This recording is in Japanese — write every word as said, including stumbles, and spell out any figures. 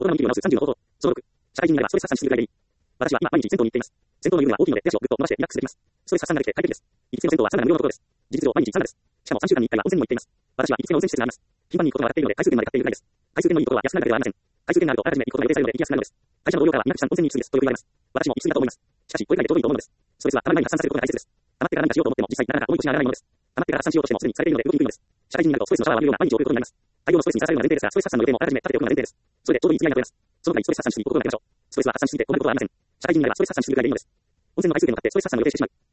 大人の息を直すさんじゅうの方法。そのろく、社会人になればストレス発散し続ける間に。私は今、毎日銭湯に行っています。銭湯の湯船は大きいので手足をぐっと伸ばしてリラックスできます。ストレス発散ができて快適です。行きつけの銭湯はサウナ無料のところです。事実上毎日サウナです。しかもさんしゅうかんにいっかいは温泉にも行っています。私は行きつけの温泉施設があります。頻繁に行くことが当たっているので、回数券まで買っているぐらいです。回数券のいいところは安くなるだけではありません。回数券があるとあらかじめ行くことが予定されるので行きやすくなるのです。会社の同僚からは皆さん温泉に行き過ぎですとよく言われます。私も行き過ぎだと思います。しかし、これくらいでちょうどいいと思うのです。ストレスはたまる前に発散されることが大切です。溜まってから何かしようと思っても実際なかなか思い越しが上がらないものです。溜まってから発散しようとしてもすでにされているので動きにくいのです。社会人になるとストレスのシャワーを浴びるような毎日を送ることになります。大量のストレスにさらされるのが前提ですが、ストレス発散の予定もあらかじめ立てておくのが前提です。それでちょうどいい積み上げが取れます。その他にストレス発散しすぎ行くことになりましょう。ストレスは発散しすぎて困ることはありません。社会人になればストレス発散しすぎるぐらいでいいのです。温泉の回数券を買ってストレス発散の予定してしまう。